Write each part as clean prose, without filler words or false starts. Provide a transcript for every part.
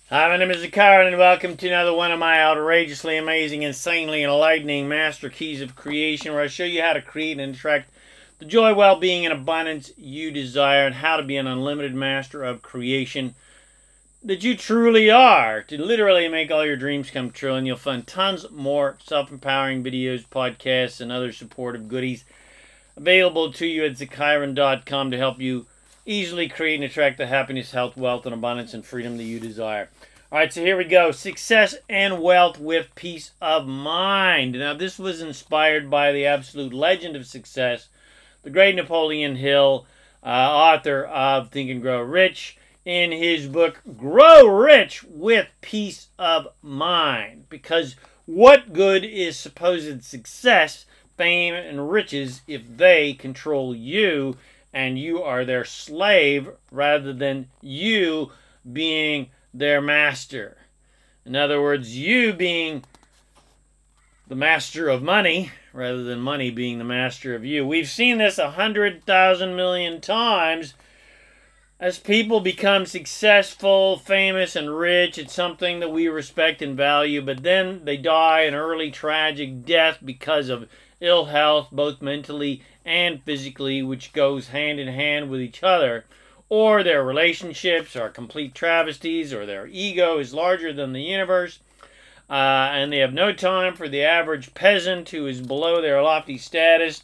Hi, my name is Zakar, and welcome to another one of my outrageously amazing, insanely enlightening master keys of creation, where I show you how to create and attract the joy, well-being, and abundance you desire, and how to be an unlimited master of creation that you truly are, to literally make all your dreams come true. And you'll find tons more self-empowering videos, podcasts, and other supportive goodies available to you at Zakairan.com to help you easily create and attract the happiness, health, wealth, and abundance and freedom that you desire. All right, so here we go. Success and wealth with peace of mind. Now, this was inspired by the absolute legend of success, the great Napoleon Hill, author of Think and Grow Rich, in his book, Grow Rich with Peace of Mind. Because what good is supposed success, fame, and riches if they control you and you are their slave rather than you being their master? In other words, you being the master of money rather than money being the master of you. We've seen this 100,000 million times. As people become successful, famous, and rich, it's something that we respect and value, but then they die an early tragic death because of ill health, both mentally and physically, which goes hand in hand with each other. Or their relationships are complete travesties, or their ego is larger than the universe, and they have no time for the average peasant who is below their lofty status.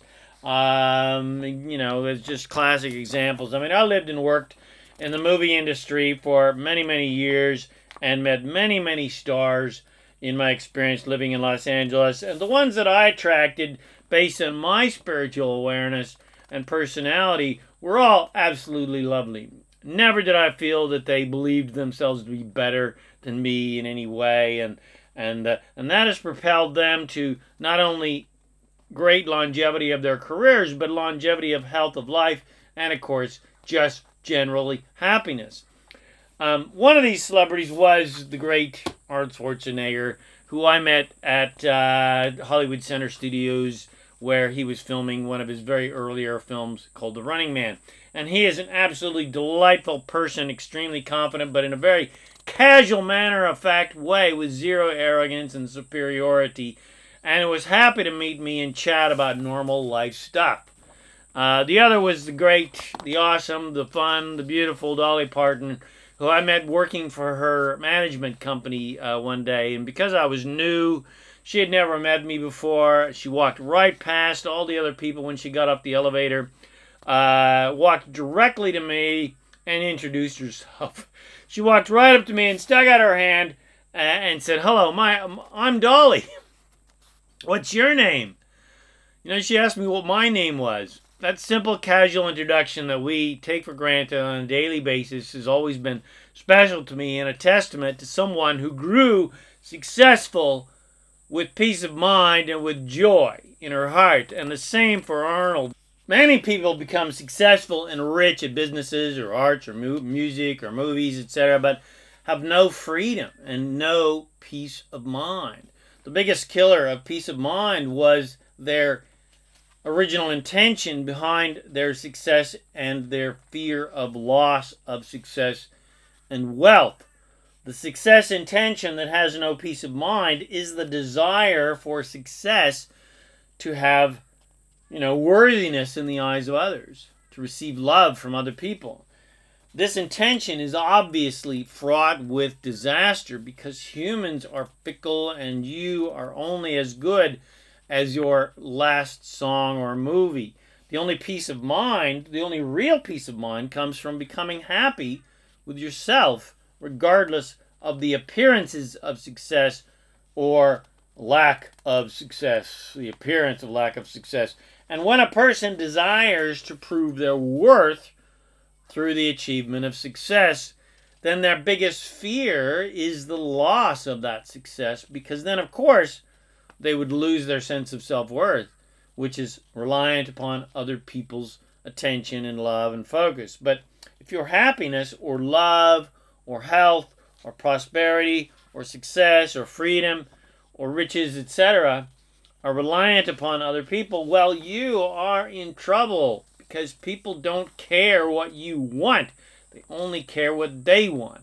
It's just classic examples. I mean, I lived and worked in the movie industry for many, many years and met many, many stars in my experience living in Los Angeles. And the ones that I attracted based on my spiritual awareness and personality were all absolutely lovely. Never did I feel that they believed themselves to be better than me in any way. And that has propelled them to not only great longevity of their careers, but longevity of health of life, and of course, just generally happiness. One of these celebrities was the great Arnold Schwarzenegger, who I met at Hollywood Center Studios, where he was filming one of his very earlier films called The Running Man. And he is an absolutely delightful person, extremely confident, but in a very casual manner of fact way, with zero arrogance and superiority, and was happy to meet me and chat about normal life stuff. The other was the great, the awesome, the fun, the beautiful Dolly Parton, who I met working for her management company one day. And because I was new, she had never met me before. She walked right past all the other people when she got up the elevator, walked directly to me and introduced herself. She walked right up to me and stuck out her hand and said, "Hello, I'm Dolly. What's your name?" She asked me what my name was. That simple, casual introduction that we take for granted on a daily basis has always been special to me and a testament to someone who grew successful with peace of mind and with joy in her heart. And the same for Arnold. Many people become successful and rich at businesses or arts or music or movies, etc., but have no freedom and no peace of mind. The biggest killer of peace of mind was their original intention behind their success and their fear of loss of success and wealth. The success intention that has no peace of mind is the desire for success to have, worthiness in the eyes of others, to receive love from other people. This intention is obviously fraught with disaster because humans are fickle and you are only as good as your last song or movie. The only peace of mind, the only real peace of mind, comes from becoming happy with yourself, regardless of the appearances of success or lack of success, the appearance of lack of success. And when a person desires to prove their worth through the achievement of success, then their biggest fear is the loss of that success, because then, of course, they would lose their sense of self-worth, which is reliant upon other people's attention and love and focus. But if your happiness or love or health or prosperity or success or freedom or riches, etc., are reliant upon other people, well, you are in trouble, because people don't care what you want. They only care what they want.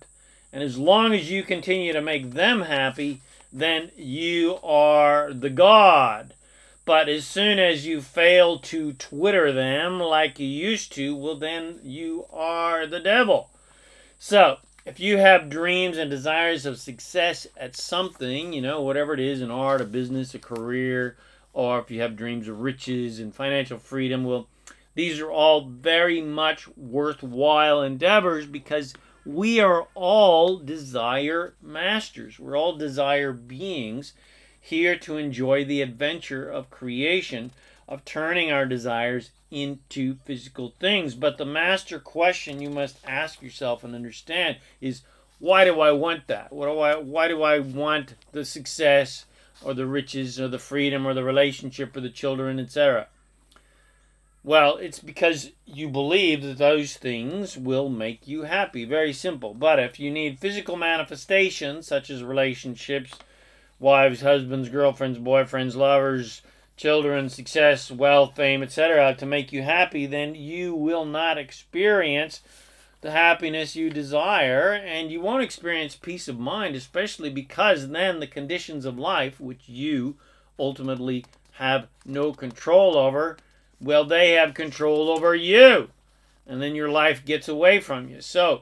And as long as you continue to make them happy, then you are the God. But as soon as you fail to Twitter them like you used to, well, then you are the devil. So, if you have dreams and desires of success at something, whatever it is, in art, a business, a career, or if you have dreams of riches and financial freedom, well, these are all very much worthwhile endeavors because we are all desire masters. We're all desire beings here to enjoy the adventure of creation, of turning our desires into physical things. But the master question you must ask yourself and understand is, why do I want that? Why do I want the success or the riches or the freedom or the relationship or the children, etc.? Well, it's because you believe that those things will make you happy. Very simple. But if you need physical manifestations, such as relationships, wives, husbands, girlfriends, boyfriends, lovers, children, success, wealth, fame, etc., to make you happy, then you will not experience the happiness you desire, and you won't experience peace of mind, especially because then the conditions of life, which you ultimately have no control over, well, they have control over you, and then your life gets away from you. So,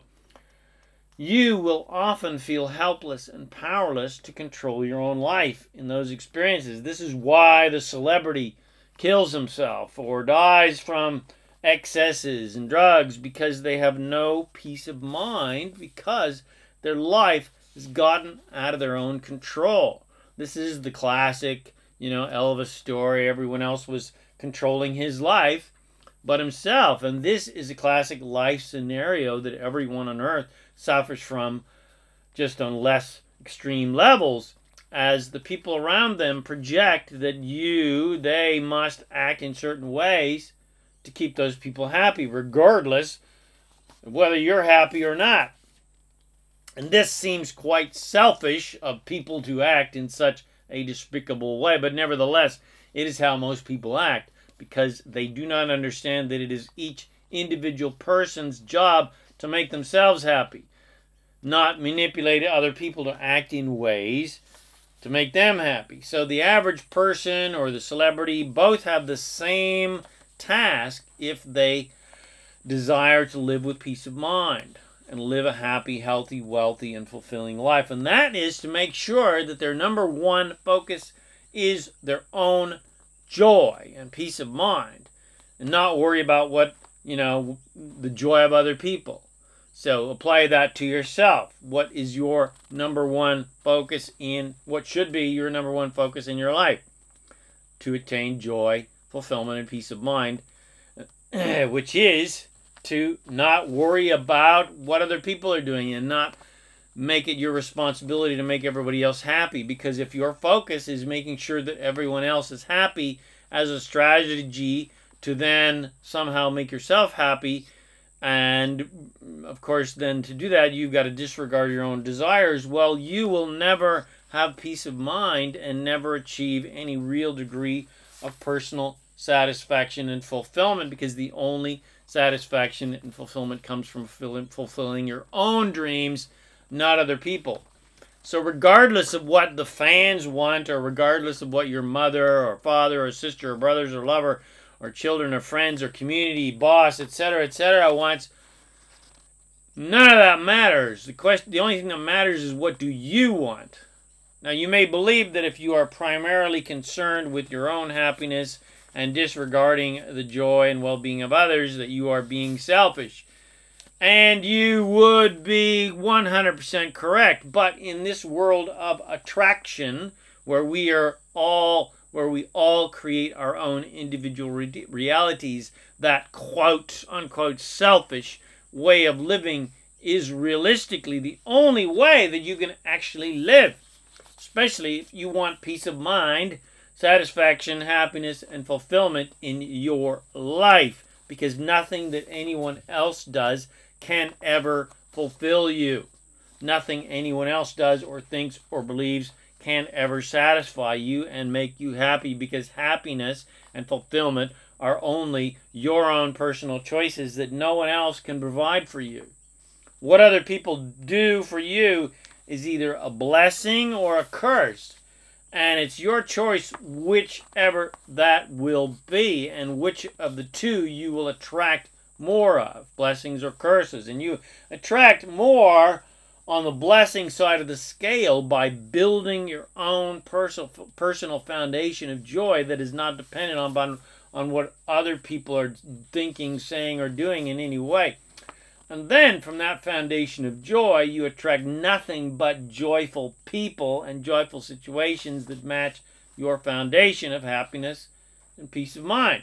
you will often feel helpless and powerless to control your own life in those experiences. This is why the celebrity kills himself or dies from excesses and drugs, because they have no peace of mind because their life has gotten out of their own control. This is the classic, Elvis story. Everyone else was controlling his life but himself. And this is a classic life scenario that everyone on earth suffers from, just on less extreme levels, as the people around them project that they must act in certain ways to keep those people happy, regardless of whether you're happy or not. And this seems quite selfish of people to act in such a despicable way, but nevertheless, it is how most people act, because they do not understand that it is each individual person's job to make themselves happy, not manipulate other people to act in ways to make them happy. So the average person or the celebrity both have the same task if they desire to live with peace of mind and live a happy, healthy, wealthy, and fulfilling life. And that is to make sure that their number one focus is their own joy and peace of mind, and not worry about the joy of other people. So apply that to yourself. What is your number one focus what should be your number one focus in your life? To attain joy, fulfillment, and peace of mind, which is to not worry about what other people are doing and not make it your responsibility to make everybody else happy. Because if your focus is making sure that everyone else is happy as a strategy to then somehow make yourself happy, and of course then to do that you've got to disregard your own desires, well, you will never have peace of mind and never achieve any real degree of personal satisfaction and fulfillment, because the only satisfaction and fulfillment comes from fulfilling your own dreams, not other people. So regardless of what the fans want, or regardless of what your mother or father or sister or brothers or lover or children or friends or community, boss, etc., wants, none of that matters. The only thing that matters is, what do you want? Now, you may believe that if you are primarily concerned with your own happiness and disregarding the joy and well-being of others, that you are being selfish. And you would be 100% correct. But in this world of attraction, where we all create our own individual realities, that quote unquote selfish way of living is realistically the only way that you can actually live, especially if you want peace of mind, satisfaction, happiness, and fulfillment in your life, because nothing that anyone else does can ever fulfill you. Nothing anyone else does or thinks or believes can ever satisfy you and make you happy, because happiness and fulfillment are only your own personal choices that no one else can provide for you. what other people do for you is either a blessing or a curse. And it's your choice whichever that will be, and which of the two you will attract more of, blessings or curses. And you attract more on the blessing side of the scale by building your own personal foundation of joy that is not dependent on what other people are thinking, saying, or doing in any way. And then from that foundation of joy, you attract nothing but joyful people and joyful situations that match your foundation of happiness and peace of mind.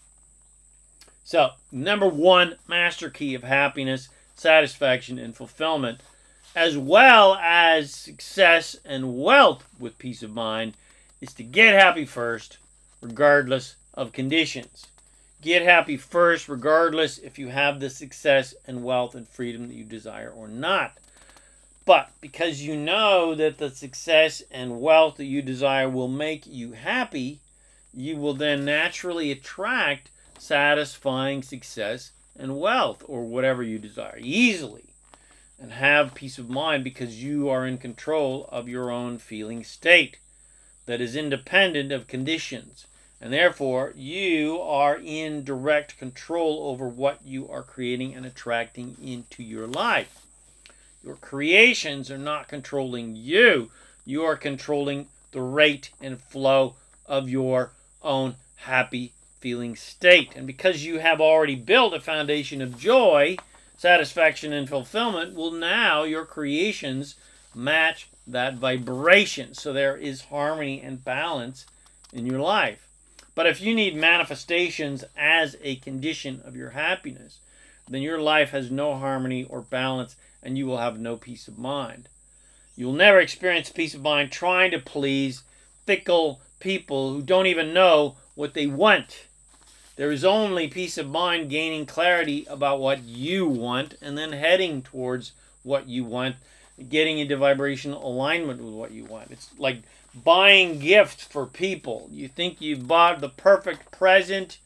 So, number one master key of happiness, satisfaction, and fulfillment, as well as success and wealth with peace of mind, is to get happy first, regardless of conditions. Get happy first, regardless if you have the success and wealth and freedom that you desire or not. But because you know that the success and wealth that you desire will make you happy, you will then naturally attract satisfying success and wealth, or whatever you desire, easily, and have peace of mind because you are in control of your own feeling state that is independent of conditions. And therefore, you are in direct control over what you are creating and attracting into your life. Your creations are not controlling you. You are controlling the rate and flow of your own happy feeling state. And because you have already built a foundation of joy, satisfaction, and fulfillment, well, now your creations match that vibration. So there is harmony and balance in your life. But if you need manifestations as a condition of your happiness, then your life has no harmony or balance, and you will have no peace of mind. You will never experience peace of mind trying to please fickle people who don't even know what they want. There is only peace of mind gaining clarity about what you want and then heading towards what you want, getting into vibrational alignment with what you want. It's like buying gifts for people. You think you've bought the perfect present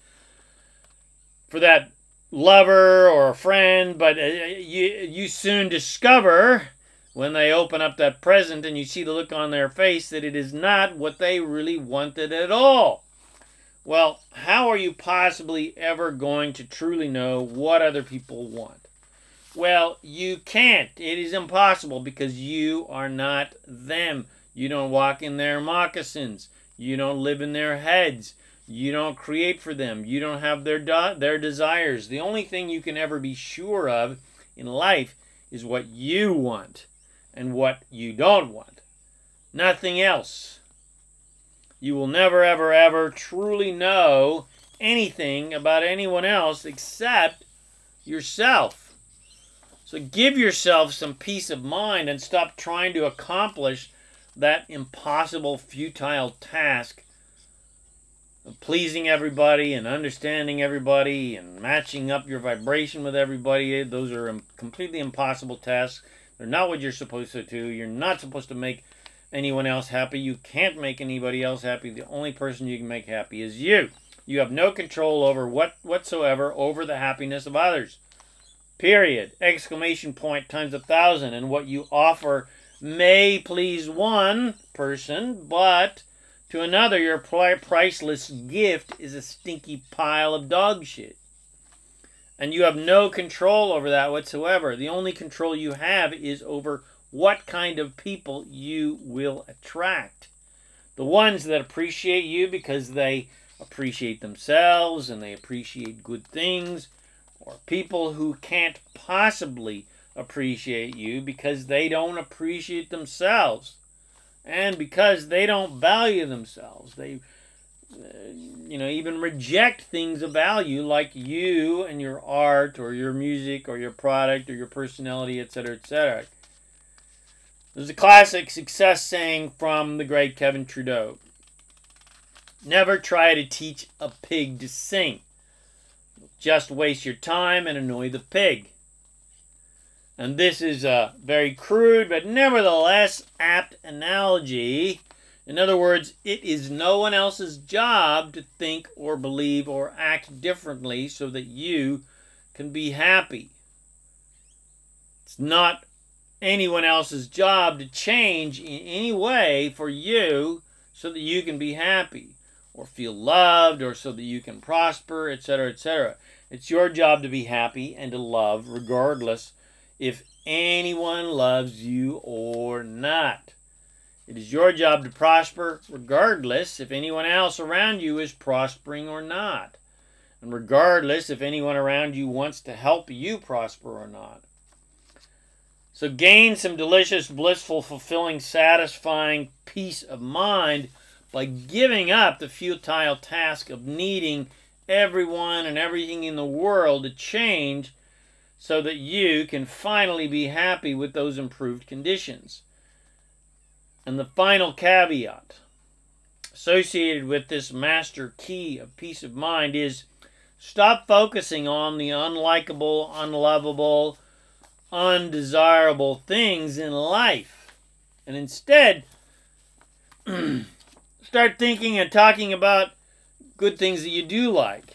for that lover or a friend, but you soon discover when they open up that present and you see the look on their face that it is not what they really wanted at all. Well, how are you possibly ever going to truly know what other people want? Well, you can't. It is impossible because you are not them. You don't walk in their moccasins. You don't live in their heads. You don't create for them. You don't have their desires. The only thing you can ever be sure of in life is what you want and what you don't want. Nothing else. You will never, ever, ever truly know anything about anyone else except yourself. So give yourself some peace of mind and stop trying to accomplish that impossible, futile task of pleasing everybody and understanding everybody and matching up your vibration with everybody. Those are completely impossible tasks. They're not what you're supposed to do. You're not supposed to make anyone else happy. You can't make anybody else happy. The only person you can make happy is you. You have no control over whatsoever over the happiness of others. Period. Exclamation point times 1,000. And what you offer may please one person, but to another, your priceless gift is a stinky pile of dog shit. And you have no control over that whatsoever. The only control you have is over what kind of people you will attract. The ones that appreciate you because they appreciate themselves and they appreciate good things, or people who can't possibly appreciate you because they don't appreciate themselves and because they don't value themselves. They even reject things of value like you and your art or your music or your product or your personality, etc., etc. There's a classic success saying from the great Kevin Trudeau. Never try to teach a pig to sing. Just waste your time and annoy the pig. And this is a very crude but nevertheless apt analogy. In other words, it is no one else's job to think or believe or act differently so that you can be happy. It's not anyone else's job to change in any way for you so that you can be happy or feel loved or so that you can prosper, etc., etc. It's your job to be happy and to love regardless if anyone loves you or not. It is your job to prosper regardless if anyone else around you is prospering or not. And regardless if anyone around you wants to help you prosper or not. So gain some delicious, blissful, fulfilling, satisfying peace of mind by giving up the futile task of needing everyone and everything in the world to change so that you can finally be happy with those improved conditions. And the final caveat associated with this master key of peace of mind is stop focusing on the unlikable, unlovable, undesirable things in life. And instead, start thinking and talking about good things that you do like.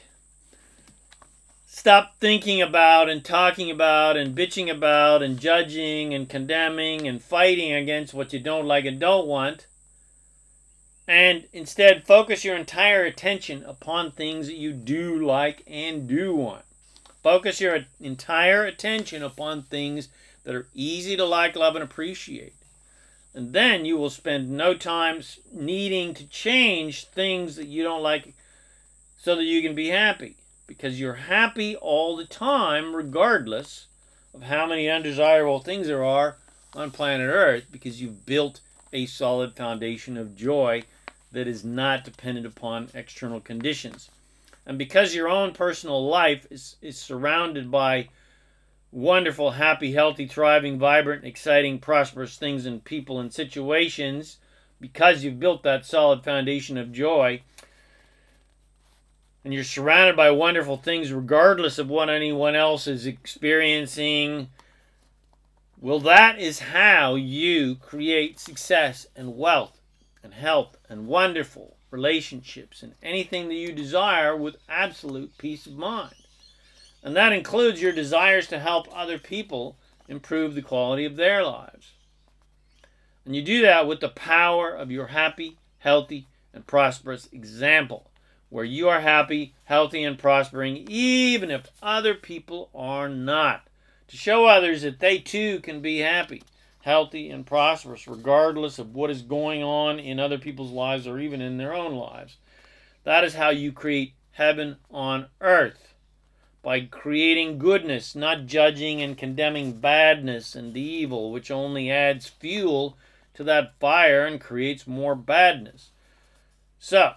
Stop thinking about and talking about and bitching about and judging and condemning and fighting against what you don't like and don't want. And instead, focus your entire attention upon things that you do like and do want. Focus your entire attention upon things that are easy to like, love, and appreciate. And then you will spend no time needing to change things that you don't like so that you can be happy. Because you're happy all the time, regardless of how many undesirable things there are on planet Earth, because you've built a solid foundation of joy that is not dependent upon external conditions. And because your own personal life is surrounded by wonderful, happy, healthy, thriving, vibrant, exciting, prosperous things and people and situations, because you've built that solid foundation of joy, and you're surrounded by wonderful things regardless of what anyone else is experiencing, well, that is how you create success and wealth and health and wonderful relationships and anything that you desire with absolute peace of mind. And that includes your desires to help other people improve the quality of their lives. And you do that with the power of your happy, healthy, and prosperous example, where you are happy, healthy, and prospering even if other people are not, to show others that they too can be happy, healthy, and prosperous regardless of what is going on in other people's lives or even in their own lives. That is how you create heaven on earth, by creating goodness, not judging and condemning badness and evil, which only adds fuel to that fire and creates more badness. So,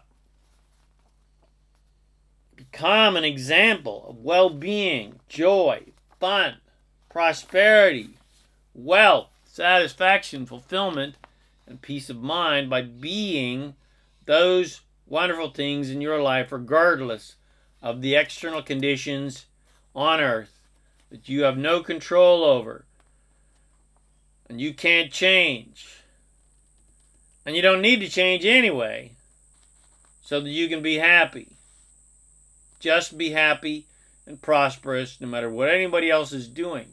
become an example of well-being, joy, fun, prosperity, wealth, satisfaction, fulfillment, and peace of mind by being those wonderful things in your life regardless of the external conditions on earth that you have no control over and you can't change. And you don't need to change anyway so that you can be happy. Just be happy and prosperous no matter what anybody else is doing.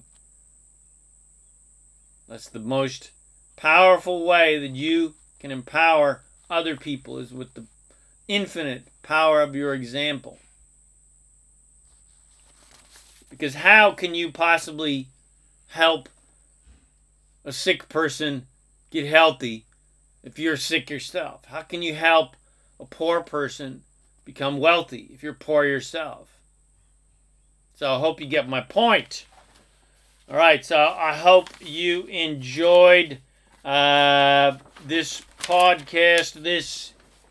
That's the most powerful way that you can empower other people, is with the infinite power of your example. Because how can you possibly help a sick person get healthy if you're sick yourself? How can you help a poor person become wealthy if you're poor yourself? So I hope you get my point. All right, so I hope you enjoyed this podcast, this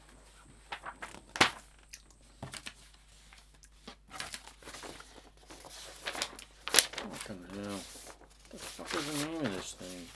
fucking hell. What the fuck is the name of this thing?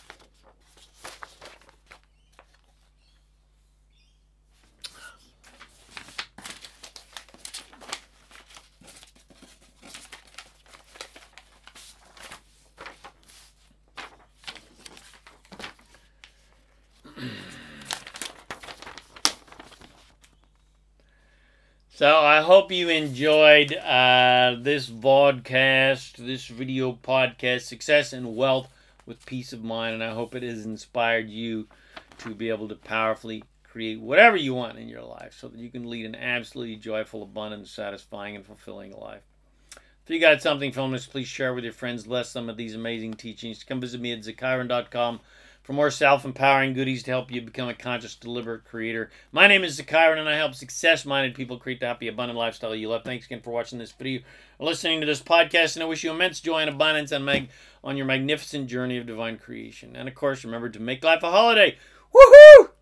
So I hope you enjoyed this vodcast, this video podcast, Success and Wealth with peace of mind, and I hope it has inspired you to be able to powerfully create whatever you want in your life so that you can lead an absolutely joyful, abundant, satisfying, and fulfilling life. If you got something from this, please share with your friends. Bless some of these amazing teachings. Come visit me at Zakairan.com for more self-empowering goodies to help you become a conscious, deliberate creator. My name is Zakairan, and I help success-minded people create the happy, abundant lifestyle you love. Thanks again for watching this video or listening to this podcast, and I wish you immense joy and abundance on your magnificent journey of divine creation. And, of course, remember to make life a holiday. Woohoo!